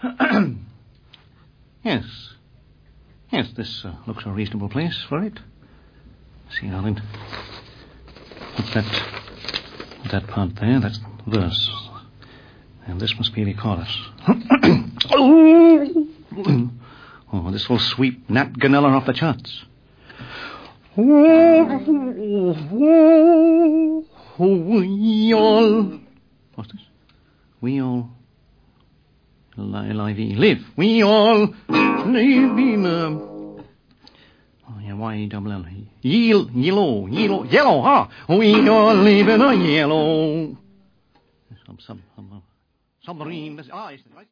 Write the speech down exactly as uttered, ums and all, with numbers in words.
Yes. Yes, this uh, looks a reasonable place for it. See, darling. What's that? That part there, that's the verse. And this must be the chorus. Oh, this will sweep Nat Ganella off the charts. We all... What's this? We all... Live, live. We all live in a... Oh, yeah, Y double L. Yellow, yellow, yellow, yellow, huh? We all live in a yellow... Some, some, some, submarine... Ah, yes, right.